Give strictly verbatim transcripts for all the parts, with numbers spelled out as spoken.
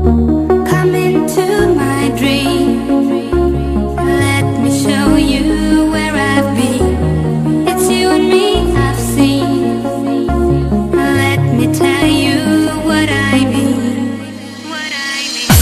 Come into my dream. Let me show you where I've been. It's you and me I've seen. Let me tell you what I mean. What I mean.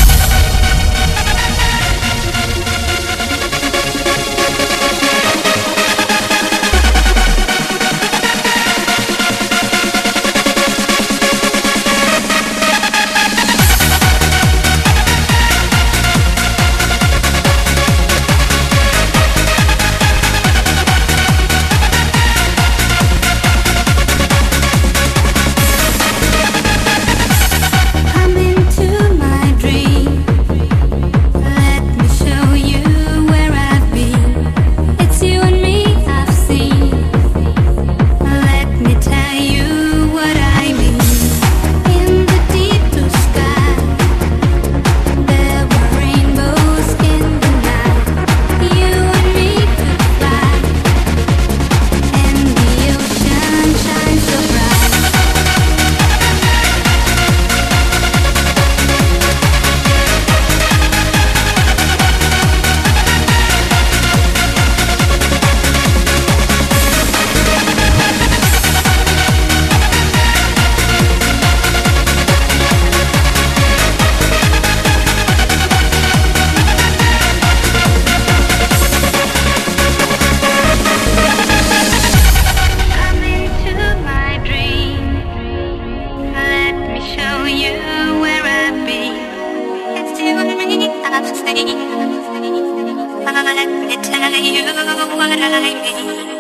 Let me tell you what I mean.